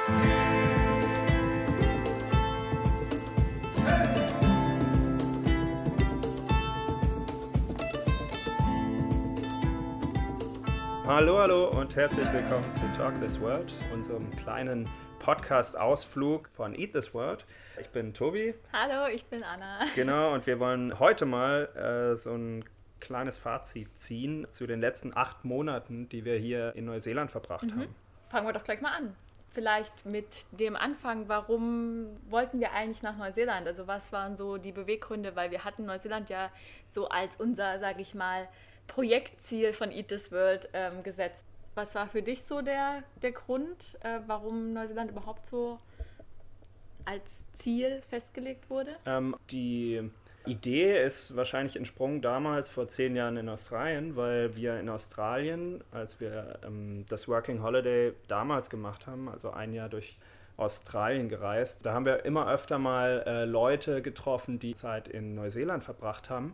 Hallo und herzlich willkommen zu Talk This World, unserem kleinen Podcast-Ausflug von Eat This World. Ich bin Tobi. Hallo, ich bin Anna. Genau, und wir wollen heute mal so ein kleines Fazit ziehen zu den letzten 8 Monaten, die wir hier in Neuseeland verbracht haben. Fangen wir doch gleich mal an. Vielleicht mit dem Anfang, warum wollten wir eigentlich nach Neuseeland? Also was waren so die Beweggründe? Weil wir hatten Neuseeland ja so als unser, sage ich mal, Projektziel von Eat This World gesetzt. Was war für dich so der Grund, warum Neuseeland überhaupt so als Ziel festgelegt wurde? Die Idee ist wahrscheinlich entsprungen damals vor 10 Jahren in Australien, weil wir in Australien, als wir das Working Holiday damals gemacht haben, also ein Jahr durch Australien gereist, da haben wir immer öfter mal Leute getroffen, die Zeit in Neuseeland verbracht haben.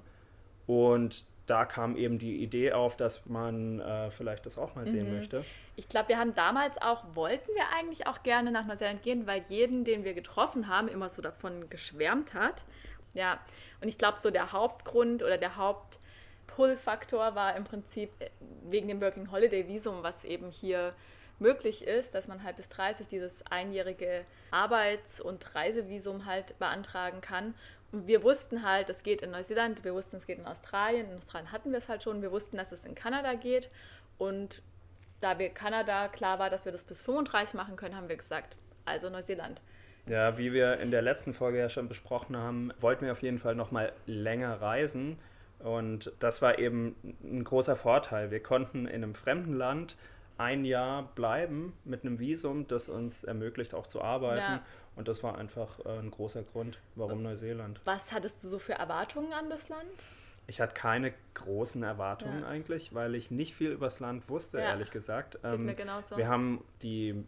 Und da kam eben die Idee auf, dass man vielleicht das auch mal sehen möchte. Ich glaube, wollten wir eigentlich auch gerne nach Neuseeland gehen, weil jeden, den wir getroffen haben, immer so davon geschwärmt hat. Ja, und ich glaube, so der Hauptgrund oder der Haupt-Pull-Faktor war im Prinzip wegen dem Working Holiday Visum, was eben hier möglich ist, dass man halt bis 30 dieses einjährige Arbeits- und Reisevisum halt beantragen kann. Und wir wussten halt, das geht in Neuseeland, wir wussten, es geht in Australien. In Australien hatten wir es halt schon. Wir wussten, dass es in Kanada geht. Und da wir Kanada klar war, dass wir das bis 35 machen können, haben wir gesagt, also Neuseeland. Ja, wie wir in der letzten Folge ja schon besprochen haben, wollten wir auf jeden Fall noch mal länger reisen. Und das war eben ein großer Vorteil. Wir konnten in einem fremden Land ein Jahr bleiben mit einem Visum, das uns ermöglicht, auch zu arbeiten. Ja. Und das war einfach ein großer Grund, warum Neuseeland. Was hattest du so für Erwartungen an das Land? Ich hatte keine großen Erwartungen eigentlich, weil ich nicht viel über das Land wusste, ehrlich gesagt. Geht mir genauso. Wir haben die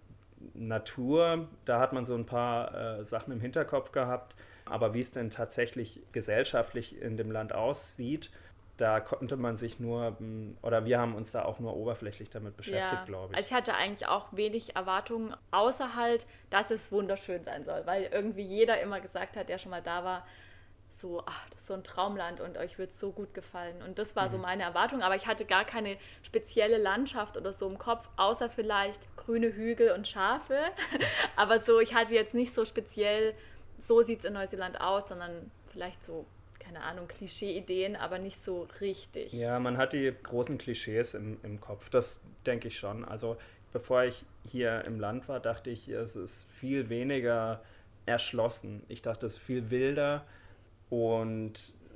Natur, da hat man so ein paar Sachen im Hinterkopf gehabt. Aber wie es denn tatsächlich gesellschaftlich in dem Land aussieht, da konnte man sich nur, oder wir haben uns da auch nur oberflächlich damit beschäftigt, glaube ich. Also ich hatte eigentlich auch wenig Erwartungen, außer halt, dass es wunderschön sein soll, weil irgendwie jeder immer gesagt hat, der schon mal da war, so, das ist so ein Traumland und euch wird es so gut gefallen. Und das war so meine Erwartung, aber ich hatte gar keine spezielle Landschaft oder so im Kopf, außer vielleicht grüne Hügel und Schafe. Aber so, ich hatte jetzt nicht so speziell, so sieht es in Neuseeland aus, sondern vielleicht so, keine Ahnung, Klischee-Ideen, aber nicht so richtig. Ja, man hat die großen Klischees im Kopf, das denke ich schon. Also bevor ich hier im Land war, dachte ich, es ist viel weniger erschlossen. Ich dachte, es ist viel wilder und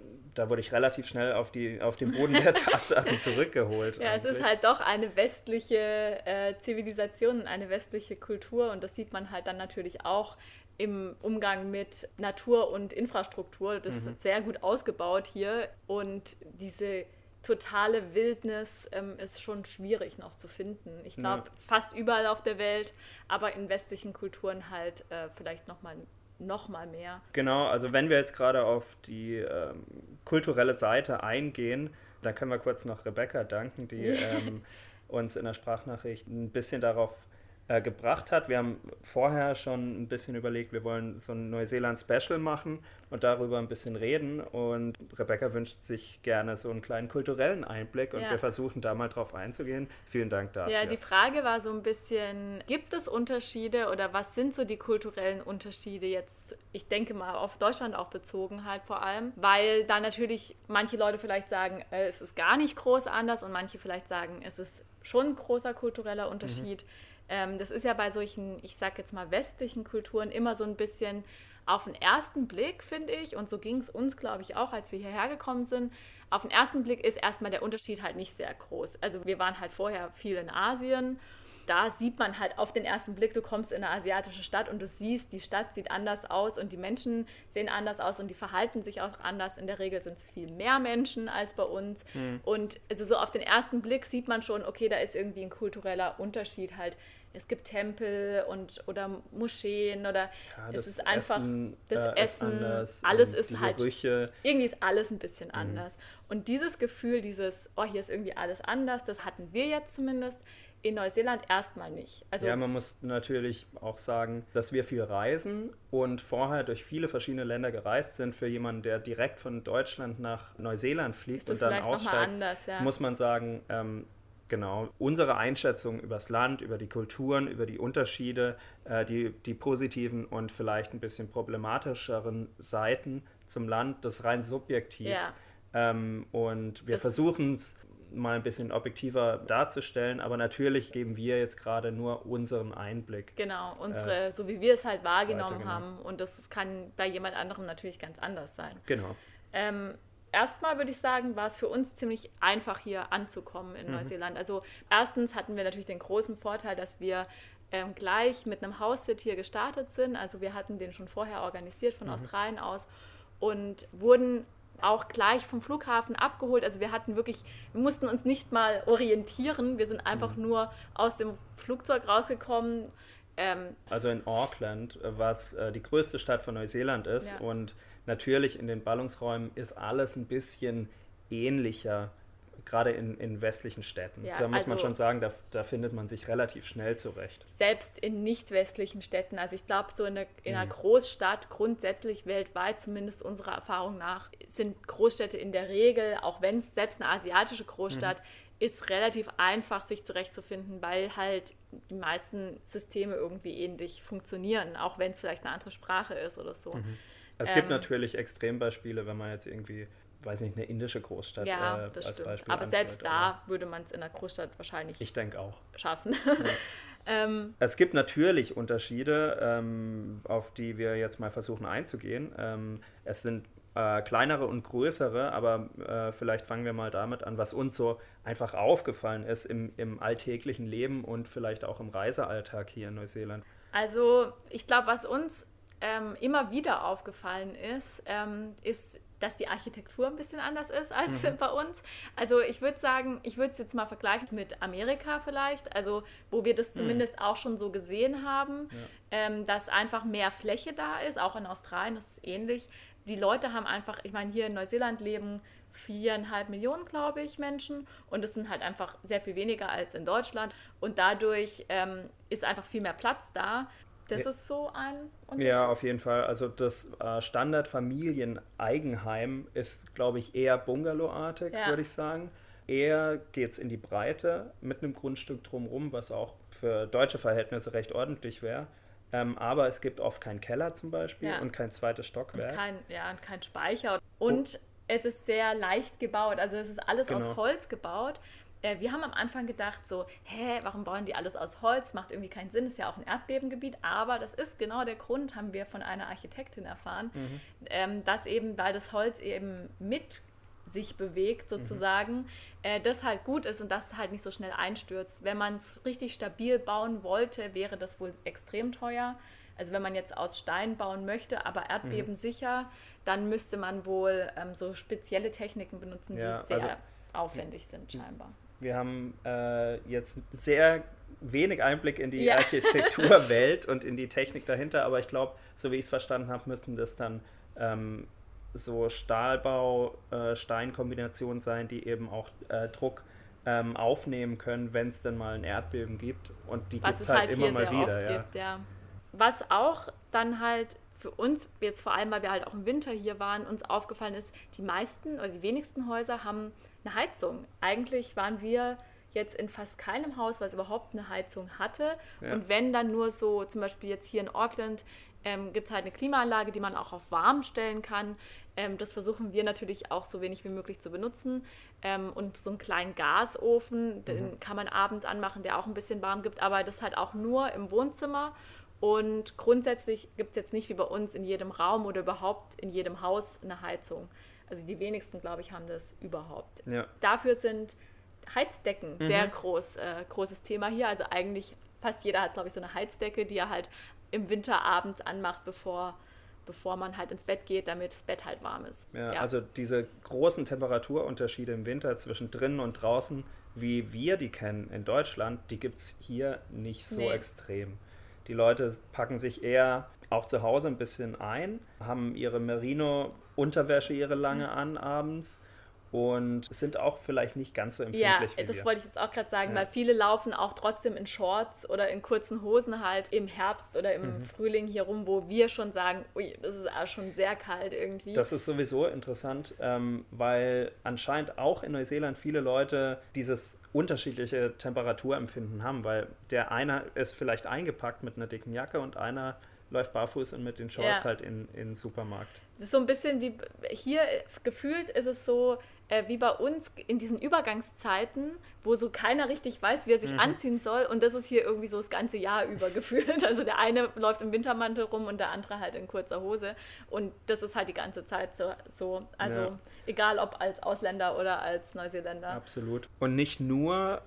da wurde ich relativ schnell auf den Boden der Tatsachen zurückgeholt. Ja, eigentlich. Es ist halt doch eine westliche Zivilisation, eine westliche Kultur und das sieht man halt dann natürlich auch im Umgang mit Natur und Infrastruktur. Das ist sehr gut ausgebaut hier und diese totale Wildnis ist schon schwierig noch zu finden. Ich glaube, fast überall auf der Welt, aber in westlichen Kulturen halt vielleicht noch mal mehr. Genau, also wenn wir jetzt gerade auf die kulturelle Seite eingehen, dann können wir kurz noch Rebecca danken, die uns in der Sprachnachricht ein bisschen darauf gebracht hat. Wir haben vorher schon ein bisschen überlegt, wir wollen so ein Neuseeland-Special machen und darüber ein bisschen reden und Rebecca wünscht sich gerne so einen kleinen kulturellen Einblick und wir versuchen da mal drauf einzugehen. Vielen Dank dafür. Ja, die Frage war so ein bisschen, gibt es Unterschiede oder was sind so die kulturellen Unterschiede jetzt, ich denke mal auf Deutschland auch bezogen halt vor allem, weil da natürlich manche Leute vielleicht sagen, es ist gar nicht groß anders und manche vielleicht sagen, es ist schon ein großer kultureller Unterschied. Das ist ja bei solchen, ich sag jetzt mal westlichen Kulturen immer so ein bisschen auf den ersten Blick, finde ich, und so ging es uns, glaube ich, auch, als wir hierher gekommen sind. Auf den ersten Blick ist erstmal der Unterschied halt nicht sehr groß. Also wir waren halt vorher viel in Asien. Da sieht man halt auf den ersten Blick, du kommst in eine asiatische Stadt und du siehst, die Stadt sieht anders aus und die Menschen sehen anders aus und die verhalten sich auch anders. In der Regel sind es viel mehr Menschen als bei uns. Und also so auf den ersten Blick sieht man schon, okay, da ist irgendwie ein kultureller Unterschied halt. Es gibt Tempel oder Moscheen oder es ist einfach das Essen, anders, alles ist halt, Gerüche. Irgendwie ist alles ein bisschen anders. Und dieses Gefühl, hier ist irgendwie alles anders, das hatten wir jetzt zumindest in Neuseeland erstmal nicht. Also ja, man muss natürlich auch sagen, dass wir viel reisen und vorher durch viele verschiedene Länder gereist sind. Für jemanden, der direkt von Deutschland nach Neuseeland fliegt und dann aussteigt, anders, ja. muss man sagen, genau, unsere Einschätzung über das Land, über die Kulturen, über die Unterschiede, die positiven und vielleicht ein bisschen problematischeren Seiten zum Land, das ist rein subjektiv. Ja. Und wir versuchen es mal ein bisschen objektiver darzustellen, aber natürlich geben wir jetzt gerade nur unseren Einblick. Genau, so wie wir es halt wahrgenommen haben, und das kann bei jemand anderem natürlich ganz anders sein. Genau. Erstmal würde ich sagen, war es für uns ziemlich einfach, hier anzukommen in Neuseeland. Also erstens hatten wir natürlich den großen Vorteil, dass wir gleich mit einem House-Sit hier gestartet sind. Also wir hatten den schon vorher organisiert von Australien aus und wurden auch gleich vom Flughafen abgeholt. Also wir mussten uns nicht mal orientieren. Wir sind einfach nur aus dem Flugzeug rausgekommen. Also in Auckland, was die größte Stadt von Neuseeland ist, und natürlich in den Ballungsräumen ist alles ein bisschen ähnlicher, gerade in westlichen Städten. Ja, da muss man schon sagen, da findet man sich relativ schnell zurecht. Selbst in nicht westlichen Städten, also ich glaube, so in einer Großstadt, grundsätzlich weltweit, zumindest unserer Erfahrung nach, sind Großstädte in der Regel, auch wenn es selbst eine asiatische Großstadt ist, relativ einfach, sich zurechtzufinden, weil halt die meisten Systeme irgendwie ähnlich funktionieren, auch wenn es vielleicht eine andere Sprache ist oder so. Es gibt natürlich Extrembeispiele, wenn man jetzt irgendwie, weiß nicht, eine indische Großstadt das als stimmt. Beispiel Aber anführt, selbst da würde man es in einer Großstadt wahrscheinlich ich denke auch schaffen. Es gibt natürlich Unterschiede, auf die wir jetzt mal versuchen einzugehen. Es sind kleinere und größere, aber vielleicht fangen wir mal damit an, was uns so einfach aufgefallen ist im alltäglichen Leben und vielleicht auch im Reisealltag hier in Neuseeland. Also ich glaube, was uns immer wieder aufgefallen ist, ist, dass die Architektur ein bisschen anders ist als bei uns. Also ich würde sagen, ich würde es jetzt mal vergleichen mit Amerika vielleicht, also wo wir das zumindest auch schon so gesehen haben, dass einfach mehr Fläche da ist, auch in Australien ist es ähnlich. Die Leute haben einfach, ich meine, hier in Neuseeland leben 4,5 Millionen, glaube ich, Menschen, und es sind halt einfach sehr viel weniger als in Deutschland, und dadurch ist einfach viel mehr Platz da. Das ist so ein Unterschied. Ja, auf jeden Fall. Also das Standardfamilien-Eigenheim ist, glaube ich, eher Bungalow-artig, würde ich sagen. Eher geht es in die Breite mit einem Grundstück drumherum, was auch für deutsche Verhältnisse recht ordentlich wäre. Aber es gibt oft keinen Keller zum Beispiel und kein zweites Stockwerk. Und kein Speicher. Und es ist sehr leicht gebaut. Also es ist alles aus Holz gebaut. Wir haben am Anfang gedacht so, warum bauen die alles aus Holz? Macht irgendwie keinen Sinn, ist ja auch ein Erdbebengebiet. Aber das ist genau der Grund, haben wir von einer Architektin erfahren, dass eben, weil das Holz eben mit sich bewegt sozusagen, das halt gut ist und das halt nicht so schnell einstürzt. Wenn man es richtig stabil bauen wollte, wäre das wohl extrem teuer. Also wenn man jetzt aus Stein bauen möchte, aber erdbebensicher, dann müsste man wohl so spezielle Techniken benutzen, die sehr aufwendig sind scheinbar. Wir haben jetzt sehr wenig Einblick in die Architekturwelt und in die Technik dahinter, aber ich glaube, so wie ich es verstanden habe, müssten das dann so Stahlbau-Steinkombinationen sein, die eben auch Druck aufnehmen können, wenn es denn mal ein Erdbeben gibt. Und die gibt es halt immer mal wieder. Was auch dann halt für uns, jetzt vor allem, weil wir halt auch im Winter hier waren, uns aufgefallen ist, die meisten oder die wenigsten Häuser haben eine Heizung. Eigentlich waren wir jetzt in fast keinem Haus, was überhaupt eine Heizung hatte. Ja. Und wenn, dann nur so, zum Beispiel jetzt hier in Auckland, gibt es halt eine Klimaanlage, die man auch auf warm stellen kann. Das versuchen wir natürlich auch so wenig wie möglich zu benutzen. Und so einen kleinen Gasofen, den kann man abends anmachen, der auch ein bisschen warm gibt, aber das halt auch nur im Wohnzimmer. Und grundsätzlich gibt es jetzt nicht wie bei uns in jedem Raum oder überhaupt in jedem Haus eine Heizung. Also die wenigsten, glaube ich, haben das überhaupt. Ja. Dafür sind Heizdecken sehr großes Thema hier. Also eigentlich fast jeder hat, glaube ich, so eine Heizdecke, die er halt im Winter abends anmacht, bevor man halt ins Bett geht, damit das Bett halt warm ist. Ja, also diese großen Temperaturunterschiede im Winter zwischen drinnen und draußen, wie wir die kennen in Deutschland, die gibt es hier nicht so extrem. Die Leute packen sich eher auch zu Hause ein bisschen ein, haben ihre Merino-Unterwäsche, ihre lange an abends und sind auch vielleicht nicht ganz so empfindlich wie das wir. wollte ich jetzt auch gerade sagen, weil viele laufen auch trotzdem in Shorts oder in kurzen Hosen halt im Herbst oder im Frühling hier rum, wo wir schon sagen, ui, das ist auch schon sehr kalt irgendwie. Das ist sowieso interessant, weil anscheinend auch in Neuseeland viele Leute dieses unterschiedliche Temperaturempfinden haben, weil der eine ist vielleicht eingepackt mit einer dicken Jacke und einer läuft barfuß und mit den Shorts halt in den Supermarkt. Das ist so ein bisschen wie hier gefühlt ist es so wie bei uns in diesen Übergangszeiten, wo so keiner richtig weiß, wie er sich anziehen soll, und das ist hier irgendwie so das ganze Jahr über gefühlt. Also der eine läuft im Wintermantel rum und der andere halt in kurzer Hose, und das ist halt die ganze Zeit so. Also egal ob als Ausländer oder als Neuseeländer. Absolut. Und nicht nur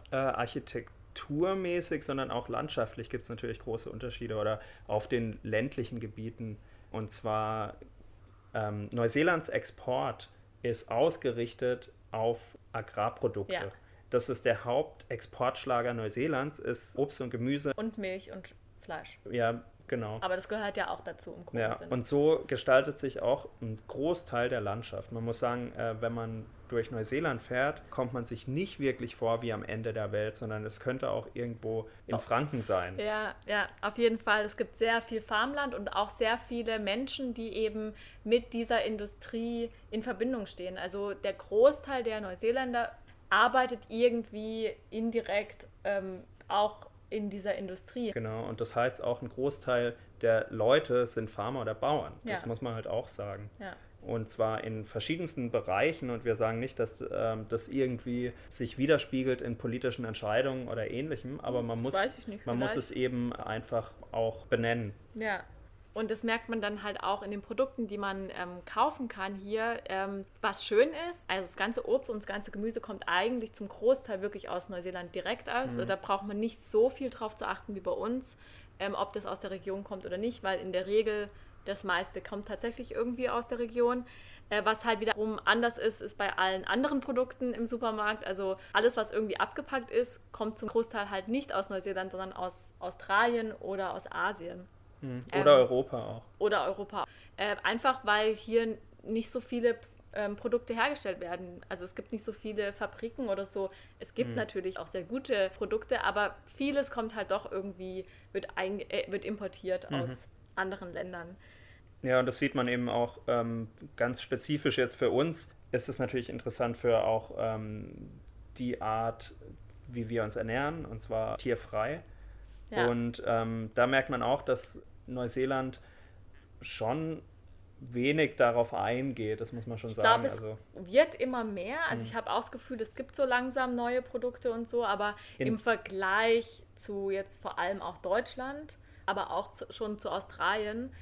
architekturmäßig, sondern auch landschaftlich gibt es natürlich große Unterschiede oder auf den ländlichen Gebieten. Und zwar Neuseelands Export ist ausgerichtet auf Agrarprodukte. Ja. Das ist der Hauptexportschlager Neuseelands, ist Obst und Gemüse. Und Milch und Fleisch. Ja, genau. Aber das gehört ja auch dazu im Ja, Sinne. und so gestaltet sich auch ein Großteil der Landschaft. Man muss sagen, wenn man durch Neuseeland fährt, kommt man sich nicht wirklich vor wie am Ende der Welt, sondern es könnte auch irgendwo in Franken sein. Ja, auf jeden Fall. Es gibt sehr viel Farmland und auch sehr viele Menschen, die eben mit dieser Industrie in Verbindung stehen. Also der Großteil der Neuseeländer arbeitet irgendwie indirekt auch in dieser Industrie. Genau, und das heißt auch, ein Großteil der Leute sind Farmer oder Bauern. Das Ja. muss man halt auch sagen. Ja. Und zwar in verschiedensten Bereichen, und wir sagen nicht, dass das irgendwie sich widerspiegelt in politischen Entscheidungen oder Ähnlichem, aber man muss es eben einfach auch benennen. Ja. Und das merkt man dann halt auch in den Produkten, die man kaufen kann hier, was schön ist. Also das ganze Obst und das ganze Gemüse kommt eigentlich zum Großteil wirklich aus Neuseeland direkt aus. Da braucht man nicht so viel drauf zu achten wie bei uns, ob das aus der Region kommt oder nicht, weil in der Regel das meiste kommt tatsächlich irgendwie aus der Region. Was halt wiederum anders ist bei allen anderen Produkten im Supermarkt. Also alles, was irgendwie abgepackt ist, kommt zum Großteil halt nicht aus Neuseeland, sondern aus Australien oder aus Asien. Oder Europa auch. Oder Europa. Einfach, weil hier nicht so viele Produkte hergestellt werden. Also es gibt nicht so viele Fabriken oder so. Es gibt natürlich auch sehr gute Produkte, aber vieles kommt halt doch irgendwie, wird importiert aus anderen Ländern. Ja, und das sieht man eben auch ganz spezifisch jetzt für uns. Ist es natürlich interessant für auch die Art, wie wir uns ernähren, und zwar tierfrei. Ja. Und da merkt man auch, dass Neuseeland schon wenig darauf eingeht, das muss man schon sagen. Ich glaube, es wird immer mehr. Also ich habe auch das Gefühl, es gibt so langsam neue Produkte und so, aber im Vergleich zu jetzt vor allem auch Deutschland, aber auch schon zu Australien,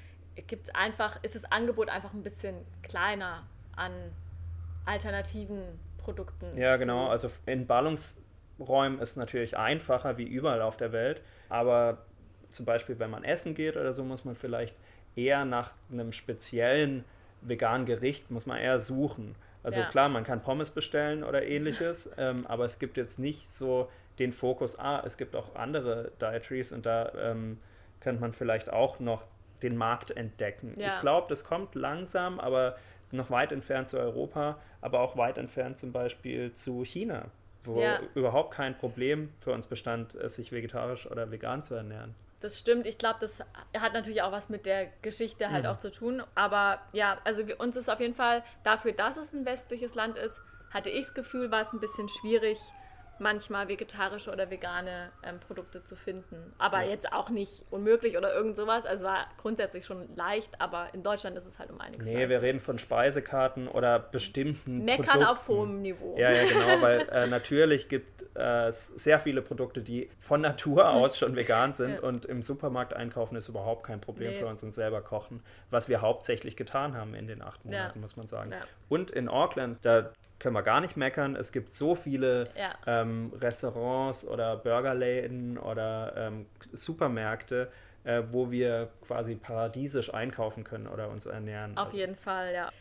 ist das Angebot einfach ein bisschen kleiner an alternativen Produkten. Ja, genau. Also in Ballungsräumen ist es natürlich einfacher wie überall auf der Welt, aber zum Beispiel, wenn man essen geht oder so, muss man vielleicht eher nach einem speziellen veganen Gericht, muss man eher suchen. Also klar, man kann Pommes bestellen oder Ähnliches, aber es gibt jetzt nicht so den Fokus, es gibt auch andere Dietaries, und da könnte man vielleicht auch noch den Markt entdecken. Ja. Ich glaube, das kommt langsam, aber noch weit entfernt zu Europa, aber auch weit entfernt zum Beispiel zu China, wo überhaupt kein Problem für uns bestand, sich vegetarisch oder vegan zu ernähren. Das stimmt. Ich glaube, das hat natürlich auch was mit der Geschichte halt auch zu tun. Aber ja, also uns ist auf jeden Fall dafür, dass es ein westliches Land ist, hatte ich das Gefühl, war es ein bisschen schwierig, manchmal vegetarische oder vegane Produkte zu finden. Aber jetzt auch nicht unmöglich oder irgend sowas. Also war grundsätzlich schon leicht, aber in Deutschland ist es halt um einiges leichter. Wir reden von Speisekarten oder bestimmten Meckern Produkten. auf hohem Niveau. Ja, genau, weil natürlich gibt es sehr viele Produkte, die von Natur aus schon vegan sind, und im Supermarkt einkaufen ist überhaupt kein Problem für uns und selber kochen, was wir hauptsächlich getan haben in den 8 Monaten, muss man sagen. Ja. Und in Auckland, da können wir gar nicht meckern. Es gibt so viele Restaurants oder Burgerläden oder Supermärkte, wo wir quasi paradiesisch einkaufen können oder uns ernähren. Auf jeden Fall, ja.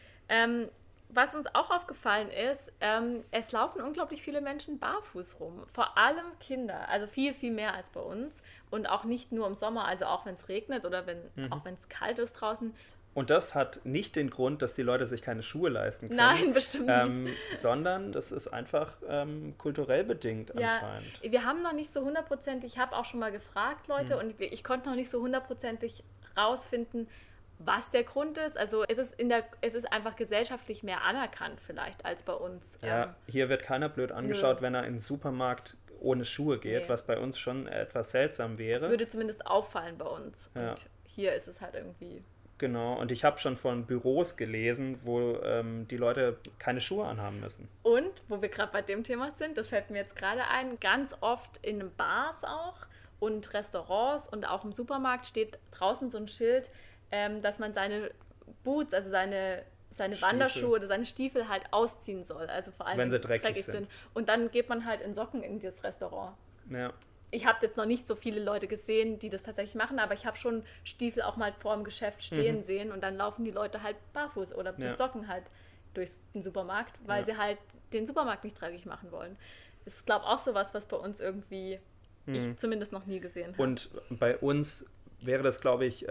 Was uns auch aufgefallen ist, es laufen unglaublich viele Menschen barfuß rum. Vor allem Kinder, also viel, viel mehr als bei uns. Und auch nicht nur im Sommer, also auch wenn es regnet oder auch wenn es kalt ist draußen. Und das hat nicht den Grund, dass die Leute sich keine Schuhe leisten können. Nein, bestimmt nicht. Sondern das ist einfach kulturell bedingt anscheinend. Wir haben noch nicht so hundertprozentig, ich habe auch schon mal gefragt, Leute, und ich konnte noch nicht so hundertprozentig rausfinden, was der Grund ist. Also es ist einfach gesellschaftlich mehr anerkannt vielleicht als bei uns. Ja, hier wird keiner blöd angeschaut, wenn er in den Supermarkt ohne Schuhe geht, was bei uns schon etwas seltsam wäre. Das würde zumindest auffallen bei uns. Ja. Und hier ist es halt irgendwie... Genau, und ich habe schon von Büros gelesen, wo die Leute keine Schuhe anhaben müssen. Und, wo wir gerade bei dem Thema sind, das fällt mir jetzt gerade ein, ganz oft in Bars auch und Restaurants und auch im Supermarkt steht draußen so ein Schild, dass man seine Boots, also seine Wanderschuhe oder seine Stiefel halt ausziehen soll. Also vor allem, wenn sie dreckig sind. Und dann geht man halt in Socken in das Restaurant. Ja. Ich habe jetzt noch nicht so viele Leute gesehen, die das tatsächlich machen, aber ich habe schon Stiefel auch mal vor dem Geschäft stehen sehen und dann laufen die Leute halt barfuß oder mit Socken halt durch den Supermarkt, weil sie halt den Supermarkt nicht dreckig machen wollen. Das ist, glaube ich, auch sowas, was bei uns irgendwie ich zumindest noch nie gesehen habe. Und bei uns wäre das, glaube ich,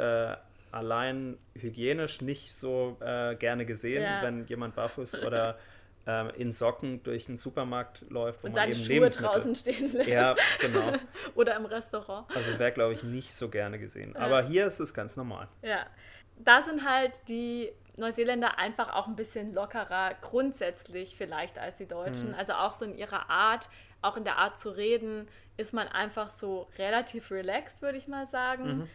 allein hygienisch nicht so gerne gesehen, wenn jemand barfuß oder in Socken durch den Supermarkt läuft, wo und man seine eben Schuhe draußen stehen lässt. Ja, genau. Oder im Restaurant. Also wäre, glaube ich, nicht so gerne gesehen. Aber hier ist es ganz normal. Ja, da sind halt die Neuseeländer einfach auch ein bisschen lockerer grundsätzlich vielleicht als die Deutschen. Also auch so in ihrer Art, auch in der Art zu reden, ist man einfach so relativ relaxed, würde ich mal sagen.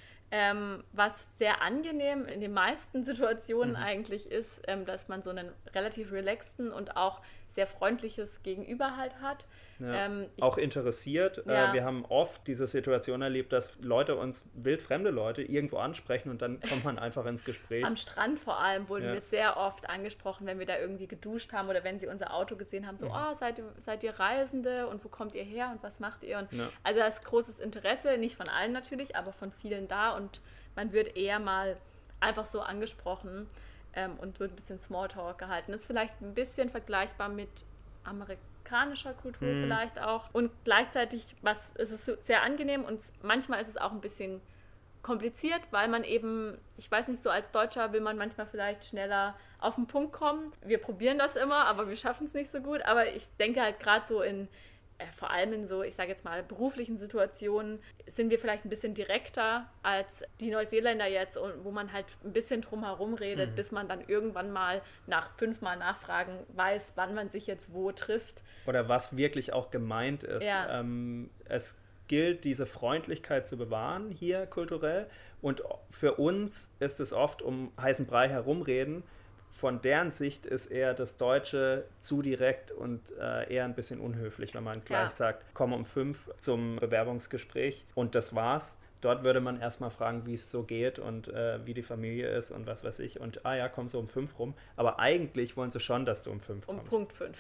Was sehr angenehm in den meisten Situationen eigentlich ist, dass man so einen relativ relaxten und auch sehr freundliches Gegenüber halt hat. Ja. Auch interessiert. Wir haben oft diese Situation erlebt, dass Leute uns, wildfremde Leute, irgendwo ansprechen und dann kommt man einfach ins Gespräch. Am Strand vor allem wurden wir sehr oft angesprochen, wenn wir da irgendwie geduscht haben oder wenn sie unser Auto gesehen haben, so, seid ihr Reisende und wo kommt ihr her und was macht ihr? Und also da ist großes Interesse, nicht von allen natürlich, aber von vielen da und man wird eher mal einfach so angesprochen und wird ein bisschen Smalltalk gehalten. Ist vielleicht ein bisschen vergleichbar mit amerikanischer Kultur vielleicht auch. Und gleichzeitig ist es sehr angenehm und manchmal ist es auch ein bisschen kompliziert, weil man eben, ich weiß nicht, so als Deutscher will man manchmal vielleicht schneller auf den Punkt kommen. Wir probieren das immer, aber wir schaffen es nicht so gut. Aber ich denke halt gerade so vor allem in so, ich sage jetzt mal, beruflichen Situationen sind wir vielleicht ein bisschen direkter als die Neuseeländer jetzt, wo man halt ein bisschen drum herum redet, bis man dann irgendwann mal nach 5-mal Nachfragen weiß, wann man sich jetzt wo trifft. Oder was wirklich auch gemeint ist. Ja. Es gilt, diese Freundlichkeit zu bewahren hier kulturell und für uns ist es oft um heißen Brei herumreden. Von deren Sicht ist eher das Deutsche zu direkt und eher ein bisschen unhöflich, wenn man gleich sagt, komm um 5 zum Bewerbungsgespräch und das war's. Dort würde man erstmal fragen, wie es so geht und wie die Familie ist und was weiß ich. Und komm so um 5 rum. Aber eigentlich wollen sie schon, dass du um 5 kommst. Um Punkt 5.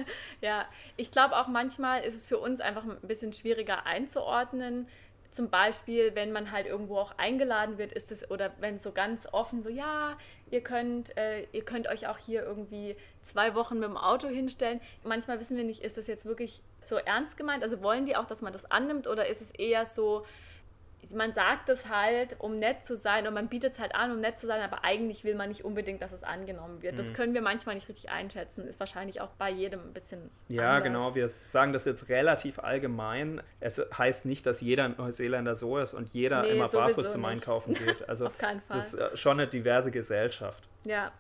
Ja, ich glaube auch manchmal ist es für uns einfach ein bisschen schwieriger einzuordnen. Zum Beispiel, wenn man halt irgendwo auch eingeladen wird, ist es, oder wenn es so ganz offen so, ja, ihr könnt euch auch hier irgendwie 2 Wochen mit dem Auto hinstellen. Manchmal wissen wir nicht, ist das jetzt wirklich so ernst gemeint? Also wollen die auch, dass man das annimmt oder ist es eher so, man sagt es halt, um nett zu sein und man bietet es halt an, um nett zu sein, aber eigentlich will man nicht unbedingt, dass es angenommen wird. Das können wir manchmal nicht richtig einschätzen, ist wahrscheinlich auch bei jedem ein bisschen anders. Genau, wir sagen das jetzt relativ allgemein. Es heißt nicht, dass jeder Neuseeländer so ist und jeder immer barfuß zum Einkaufen geht. Also auf keinen Fall. Das ist schon eine diverse Gesellschaft. Ja,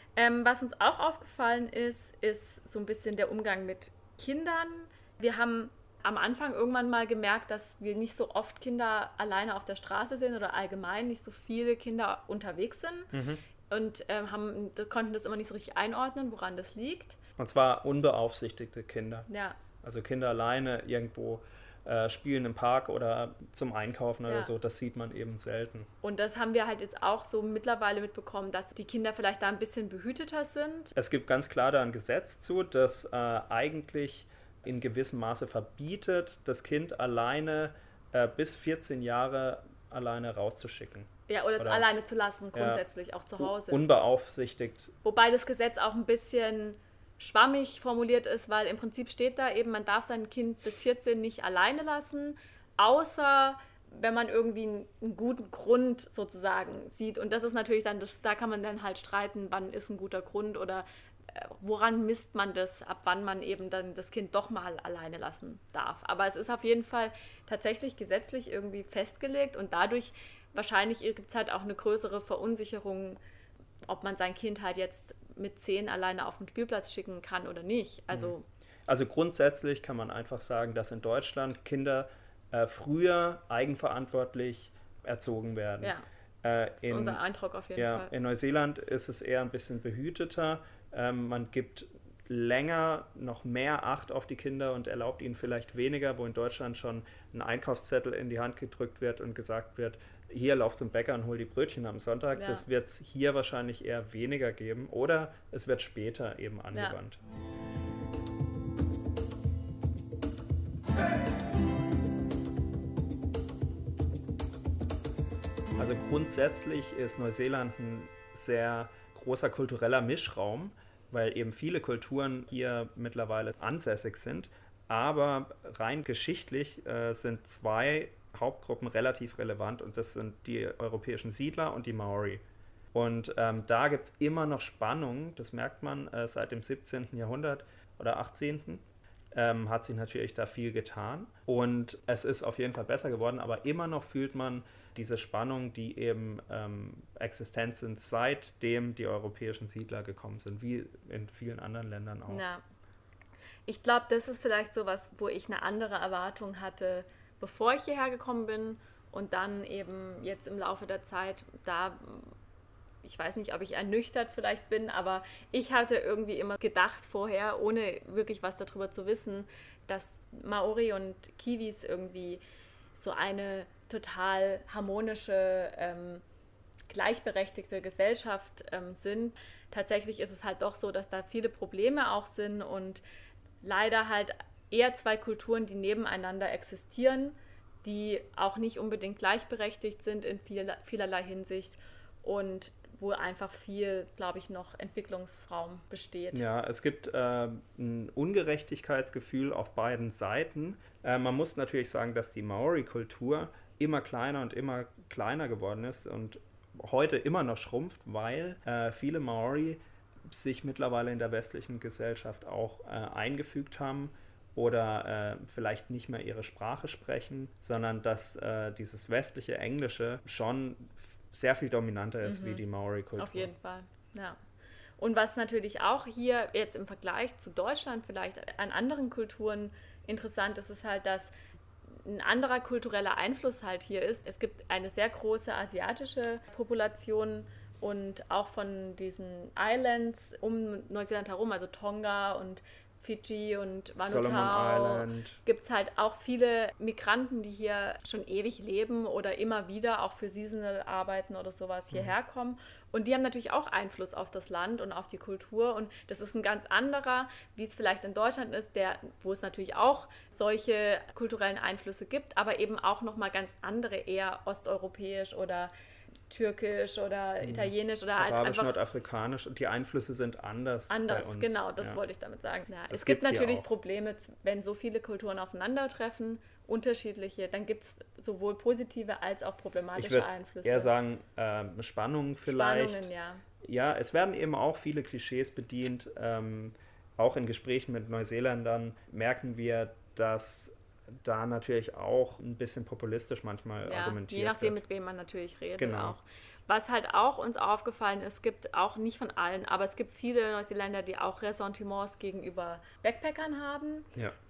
was uns auch aufgefallen ist so ein bisschen der Umgang mit Kindern. Wir haben am Anfang irgendwann mal gemerkt, dass wir nicht so oft Kinder alleine auf der Straße sehen oder allgemein nicht so viele Kinder unterwegs sind und konnten das immer nicht so richtig einordnen, woran das liegt. Und zwar unbeaufsichtigte Kinder. Ja. Also Kinder alleine irgendwo spielen im Park oder zum Einkaufen oder so, das sieht man eben selten. Und das haben wir halt jetzt auch so mittlerweile mitbekommen, dass die Kinder vielleicht da ein bisschen behüteter sind. Es gibt ganz klar da ein Gesetz zu, das eigentlich in gewissem Maße verbietet, das Kind alleine bis 14 Jahre alleine rauszuschicken. Ja, oder alleine zu lassen, grundsätzlich auch zu Hause. Unbeaufsichtigt. Wobei das Gesetz auch ein bisschen schwammig formuliert ist, weil im Prinzip steht da eben, man darf sein Kind bis 14 nicht alleine lassen, außer wenn man irgendwie einen guten Grund sozusagen sieht. Und das ist natürlich dann, da kann man dann halt streiten, wann ist ein guter Grund oder woran misst man das, ab wann man eben dann das Kind doch mal alleine lassen darf. Aber es ist auf jeden Fall tatsächlich gesetzlich irgendwie festgelegt und dadurch wahrscheinlich gibt es halt auch eine größere Verunsicherung, ob man sein Kind halt jetzt mit 10 alleine auf den Spielplatz schicken kann oder nicht. Also grundsätzlich kann man einfach sagen, dass in Deutschland Kinder früher eigenverantwortlich erzogen werden. Ja, das ist unser Eindruck auf jeden Fall. In Neuseeland ist es eher ein bisschen behüteter. Man gibt länger noch mehr Acht auf die Kinder und erlaubt ihnen vielleicht weniger, wo in Deutschland schon ein Einkaufszettel in die Hand gedrückt wird und gesagt wird, hier lauf zum Bäcker und hol die Brötchen am Sonntag. Ja. Das wird es hier wahrscheinlich eher weniger geben oder es wird später eben angewandt. Ja. Also grundsätzlich ist Neuseeland ein sehr großer kultureller Mischraum, weil eben viele Kulturen hier mittlerweile ansässig sind. Aber rein geschichtlich sind 2 Hauptgruppen relativ relevant und das sind die europäischen Siedler und die Maori. Und da gibt es immer noch Spannungen, das merkt man seit dem 17. Jahrhundert oder 18. Hat sich natürlich da viel getan und es ist auf jeden Fall besser geworden, aber immer noch fühlt man diese Spannung, die eben existent sind, seitdem die europäischen Siedler gekommen sind, wie in vielen anderen Ländern auch. Ja. Ich glaube, das ist vielleicht so was, wo ich eine andere Erwartung hatte, bevor ich hierher gekommen bin und dann eben jetzt im Laufe der Zeit da, ich weiß nicht, ob ich ernüchtert vielleicht bin, aber ich hatte irgendwie immer gedacht vorher, ohne wirklich was darüber zu wissen, dass Maori und Kiwis irgendwie so eine total harmonische, gleichberechtigte Gesellschaft sind. Tatsächlich ist es halt doch so, dass da viele Probleme auch sind und leider halt eher 2 Kulturen, die nebeneinander existieren, die auch nicht unbedingt gleichberechtigt sind in vielerlei Hinsicht und wo einfach viel, glaube ich, noch Entwicklungsraum besteht. Ja, es gibt ein Ungerechtigkeitsgefühl auf beiden Seiten. Man muss natürlich sagen, dass die Maori-Kultur immer kleiner und immer kleiner geworden ist und heute immer noch schrumpft, weil viele Maori sich mittlerweile in der westlichen Gesellschaft auch eingefügt haben oder vielleicht nicht mehr ihre Sprache sprechen, sondern dass dieses westliche Englische schon sehr viel dominanter ist wie die Maori-Kultur. Auf jeden Fall, ja. Und was natürlich auch hier jetzt im Vergleich zu Deutschland vielleicht an anderen Kulturen interessant ist, ist halt, dass ein anderer kultureller Einfluss halt hier ist. Es gibt eine sehr große asiatische Population und auch von diesen Islands um Neuseeland herum, also Tonga und Fidschi und Vanuatu, gibt es halt auch viele Migranten, die hier schon ewig leben oder immer wieder auch für Seasonal arbeiten oder sowas hierher kommen. Und die haben natürlich auch Einfluss auf das Land und auf die Kultur. Und das ist ein ganz anderer, wie es vielleicht in Deutschland ist, wo es natürlich auch solche kulturellen Einflüsse gibt, aber eben auch nochmal ganz andere, eher osteuropäisch oder türkisch oder italienisch oder arabisch, halt einfach nordafrikanisch und die Einflüsse sind anders bei uns. Genau, das wollte ich damit sagen. Ja, es gibt natürlich Probleme, wenn so viele Kulturen aufeinandertreffen, unterschiedliche, dann gibt es sowohl positive als auch problematische Einflüsse. Ich würde eher sagen, Spannungen vielleicht. Spannungen, ja. Ja, es werden eben auch viele Klischees bedient. Auch in Gesprächen mit Neuseeländern merken wir, dass da natürlich auch ein bisschen populistisch manchmal argumentiert je nachdem, mit wem man natürlich redet auch. Was halt auch uns aufgefallen ist, es gibt auch nicht von allen, aber es gibt viele Neuseeländer, die auch Ressentiments gegenüber Backpackern haben,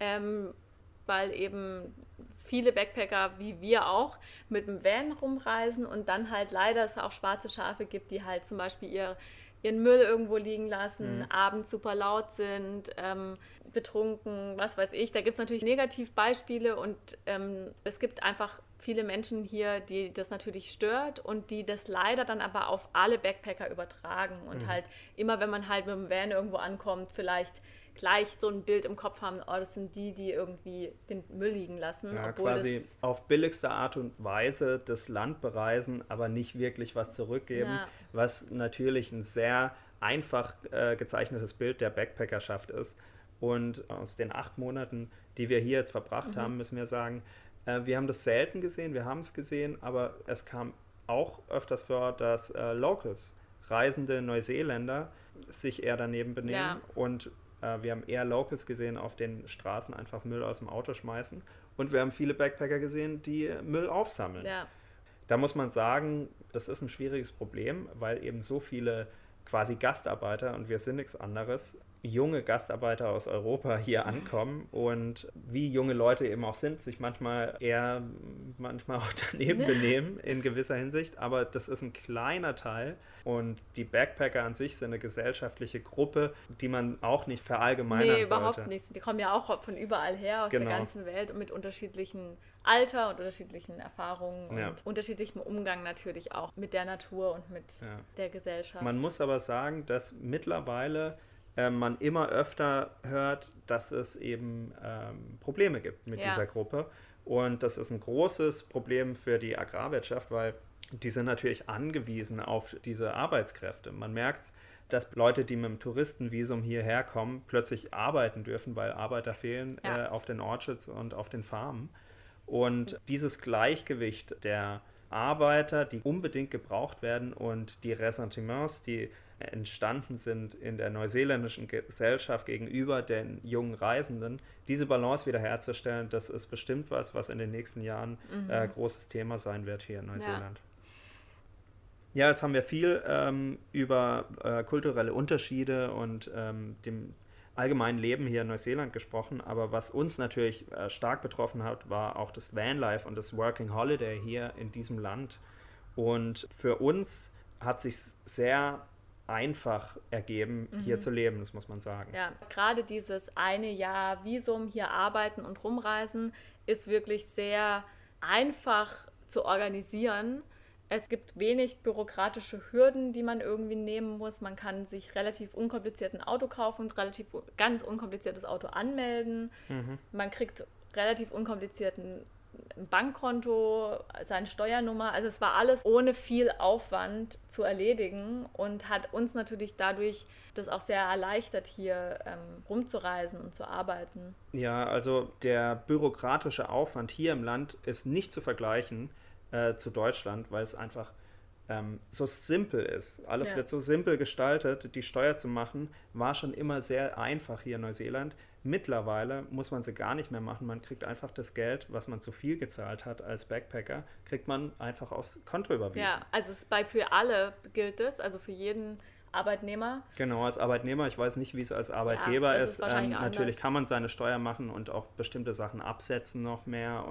weil eben viele Backpacker, wie wir auch, mit dem Van rumreisen und dann halt leider es auch schwarze Schafe gibt, die halt zum Beispiel ihren Müll irgendwo liegen lassen, abends super laut sind, betrunken, was weiß ich. Da gibt es natürlich Negativbeispiele und es gibt einfach viele Menschen hier, die das natürlich stört und die das leider dann aber auf alle Backpacker übertragen und halt immer, wenn man halt mit dem Van irgendwo ankommt, vielleicht gleich so ein Bild im Kopf haben, oh, das sind die irgendwie den Müll liegen lassen. Ja, quasi auf billigste Art und Weise das Land bereisen, aber nicht wirklich was zurückgeben, was natürlich ein sehr einfach gezeichnetes Bild der Backpackerschaft ist. Und aus den 8 Monaten, die wir hier jetzt verbracht haben, müssen wir sagen, Wir haben das selten gesehen, wir haben es gesehen, aber es kam auch öfters vor, dass Locals, reisende Neuseeländer, sich eher daneben benehmen und wir haben eher Locals gesehen auf den Straßen einfach Müll aus dem Auto schmeißen und wir haben viele Backpacker gesehen, die Müll aufsammeln. Ja. Da muss man sagen, das ist ein schwieriges Problem, weil eben so viele quasi Gastarbeiter, und wir sind nichts anderes, junge Gastarbeiter aus Europa hier ankommen und wie junge Leute eben auch sind, sich manchmal auch daneben benehmen in gewisser Hinsicht, aber das ist ein kleiner Teil und die Backpacker an sich sind eine gesellschaftliche Gruppe, die man auch nicht verallgemeinern sollte. Nee, überhaupt nicht. Die kommen ja auch von überall her, aus der ganzen Welt und mit unterschiedlichen Alter und unterschiedlichen Erfahrungen und unterschiedlichem Umgang natürlich auch mit der Natur und mit der Gesellschaft. Man muss aber sagen, dass mittlerweile man immer öfter hört, dass es eben Probleme gibt mit dieser Gruppe. Und das ist ein großes Problem für die Agrarwirtschaft, weil die sind natürlich angewiesen auf diese Arbeitskräfte. Man merkt, dass Leute, die mit dem Touristenvisum hierher kommen, plötzlich arbeiten dürfen, weil Arbeiter fehlen auf den Orchards und auf den Farmen. Und dieses Gleichgewicht der Arbeiter, die unbedingt gebraucht werden und die Ressentiments, die entstanden sind in der neuseeländischen Gesellschaft gegenüber den jungen Reisenden, diese Balance wiederherzustellen, das ist bestimmt was in den nächsten Jahren großes Thema sein wird hier in Neuseeland. Ja, jetzt haben wir viel über kulturelle Unterschiede und dem allgemeinen Leben hier in Neuseeland gesprochen, aber was uns natürlich stark betroffen hat, war auch das Vanlife und das Working Holiday hier in diesem Land. Und für uns hat sich sehr einfach ergeben, hier zu leben, das muss man sagen. Ja, gerade dieses eine Jahr Visum, hier arbeiten und rumreisen, ist wirklich sehr einfach zu organisieren. Es gibt wenig bürokratische Hürden, die man irgendwie nehmen muss. Man kann sich relativ unkompliziert ein Auto kaufen, ganz unkompliziertes Auto anmelden. Man kriegt relativ unkompliziert ein Bankkonto, seine Steuernummer. Also es war alles ohne viel Aufwand zu erledigen und hat uns natürlich dadurch das auch sehr erleichtert, hier rumzureisen und zu arbeiten. Ja, also der bürokratische Aufwand hier im Land ist nicht zu vergleichen zu Deutschland, weil es einfach so simpel ist. Alles wird so simpel gestaltet. Die Steuer zu machen, war schon immer sehr einfach hier in Neuseeland. Mittlerweile muss man sie gar nicht mehr machen. Man kriegt einfach das Geld, was man zu viel gezahlt hat als Backpacker, kriegt man einfach aufs Konto überwiesen. Ja, also für alle gilt es, also für jeden Arbeitnehmer. Genau, als Arbeitnehmer. Ich weiß nicht, wie es als Arbeitgeber ist. Natürlich kann man seine Steuer machen und auch bestimmte Sachen absetzen noch mehr.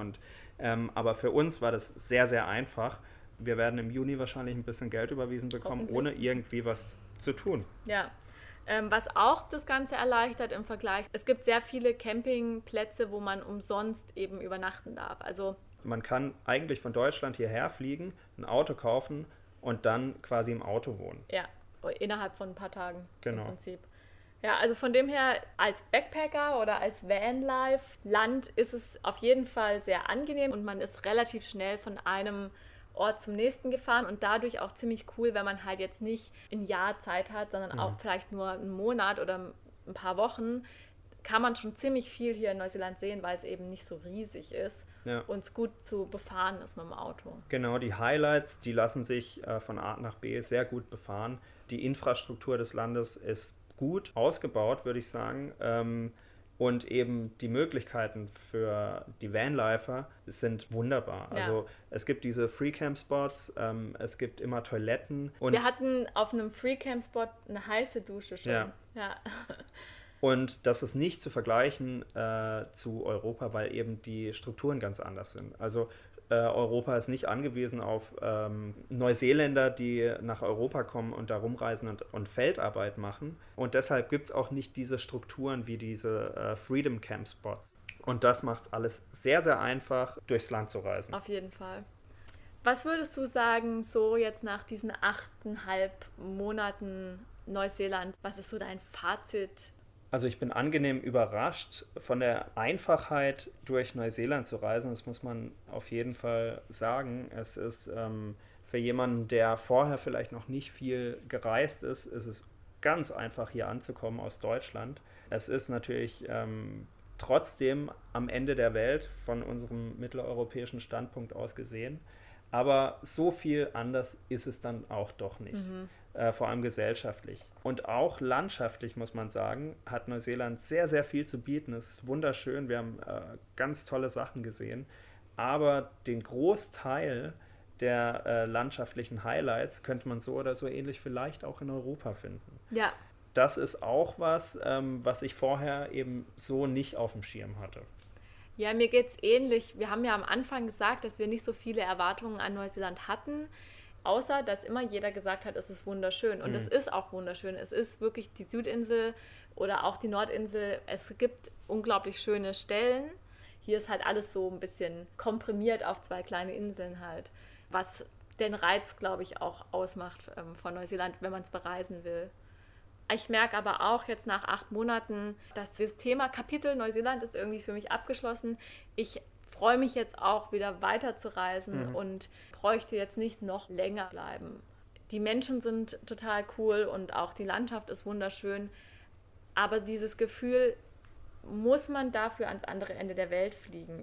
Aber für uns war das sehr, sehr einfach. Wir werden im Juni wahrscheinlich ein bisschen Geld überwiesen bekommen, ohne irgendwie was zu tun. Ja, was auch das Ganze erleichtert im Vergleich, es gibt sehr viele Campingplätze, wo man umsonst eben übernachten darf. Also man kann eigentlich von Deutschland hierher fliegen, ein Auto kaufen und dann quasi im Auto wohnen. Ja, innerhalb von ein paar Tagen im Prinzip. Ja, also von dem her, als Backpacker oder als Vanlife-Land ist es auf jeden Fall sehr angenehm und man ist relativ schnell von einem Ort zum nächsten gefahren und dadurch auch ziemlich cool, wenn man halt jetzt nicht ein Jahr Zeit hat, sondern auch vielleicht nur einen Monat oder ein paar Wochen, kann man schon ziemlich viel hier in Neuseeland sehen, weil es eben nicht so riesig ist und es gut zu befahren ist mit dem Auto. Genau, die Highlights, die lassen sich von A nach B sehr gut befahren. Die Infrastruktur des Landes ist gut ausgebaut, würde ich sagen. Und eben die Möglichkeiten für die Vanlifer sind wunderbar. Ja. Also es gibt diese Free-Camp-Spots, es gibt immer Toiletten. Und wir hatten auf einem Free-Camp-Spot eine heiße Dusche schon. Ja. Und das ist nicht zu vergleichen zu Europa, weil eben die Strukturen ganz anders sind. Also Europa ist nicht angewiesen auf Neuseeländer, die nach Europa kommen und da rumreisen und Feldarbeit machen. Und deshalb gibt es auch nicht diese Strukturen wie diese Freedom Camp Spots. Und das macht es alles sehr, sehr einfach, durchs Land zu reisen. Auf jeden Fall. Was würdest du sagen, so jetzt nach diesen 8,5 Monaten Neuseeland, was ist so dein Fazit? Also ich bin angenehm überrascht von der Einfachheit, durch Neuseeland zu reisen. Das muss man auf jeden Fall sagen. Es ist für jemanden, der vorher vielleicht noch nicht viel gereist ist es ganz einfach hier anzukommen aus Deutschland. Es ist natürlich trotzdem am Ende der Welt von unserem mitteleuropäischen Standpunkt aus gesehen. Aber so viel anders ist es dann auch doch nicht, vor allem gesellschaftlich. Und auch landschaftlich, muss man sagen, hat Neuseeland sehr, sehr viel zu bieten. Es ist wunderschön, wir haben ganz tolle Sachen gesehen. Aber den Großteil der landschaftlichen Highlights könnte man so oder so ähnlich vielleicht auch in Europa finden. Ja. Das ist auch was, was ich vorher eben so nicht auf dem Schirm hatte. Ja, mir geht's ähnlich. Wir haben ja am Anfang gesagt, dass wir nicht so viele Erwartungen an Neuseeland hatten, außer dass immer jeder gesagt hat, es ist wunderschön. Und es ist auch wunderschön. Es ist wirklich die Südinsel oder auch die Nordinsel. Es gibt unglaublich schöne Stellen. Hier ist halt alles so ein bisschen komprimiert auf 2 kleine Inseln halt, was den Reiz, glaube ich, auch ausmacht von Neuseeland, wenn man es bereisen will. Ich merke aber auch jetzt nach 8 Monaten, dass das Thema Kapitel Neuseeland ist irgendwie für mich abgeschlossen. Ich freue mich jetzt auch wieder weiter zu reisen und bräuchte jetzt nicht noch länger bleiben. Die Menschen sind total cool und auch die Landschaft ist wunderschön. Aber dieses Gefühl, muss man dafür ans andere Ende der Welt fliegen?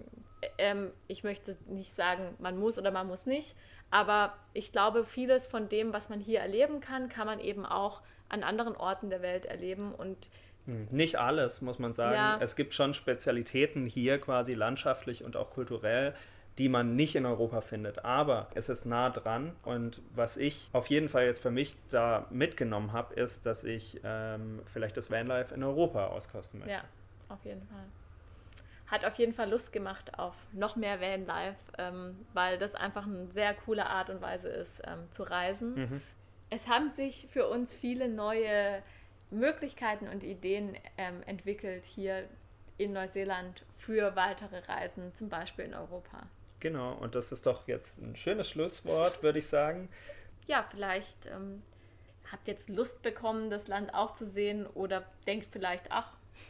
Ich möchte nicht sagen, man muss oder man muss nicht. Aber ich glaube, vieles von dem, was man hier erleben kann, kann man eben auch an anderen Orten der Welt erleben. Und nicht alles, muss man sagen. Ja. Es gibt schon Spezialitäten hier quasi landschaftlich und auch kulturell, die man nicht in Europa findet. Aber es ist nah dran. Und was ich auf jeden Fall jetzt für mich da mitgenommen habe, ist, dass ich vielleicht das Vanlife in Europa auskosten möchte. Ja, auf jeden Fall. Hat auf jeden Fall Lust gemacht auf noch mehr Vanlife, weil das einfach eine sehr coole Art und Weise ist, zu reisen. Es haben sich für uns viele neue Möglichkeiten und Ideen entwickelt hier in Neuseeland für weitere Reisen, zum Beispiel in Europa. Genau, und das ist doch jetzt ein schönes Schlusswort, würde ich sagen. Ja, vielleicht habt ihr jetzt Lust bekommen, das Land auch zu sehen oder denkt vielleicht, ach,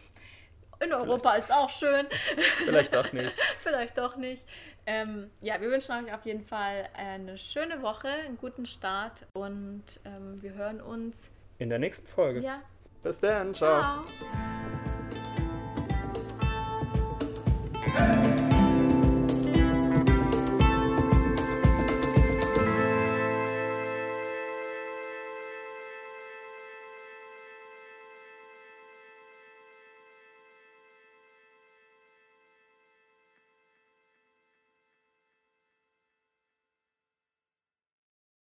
in Europa ist auch schön. Vielleicht doch nicht. Vielleicht doch nicht. Ja, wir wünschen euch auf jeden Fall eine schöne Woche, einen guten Start und wir hören uns in der nächsten Folge. Ja. Bis dann. Ciao. Ciao.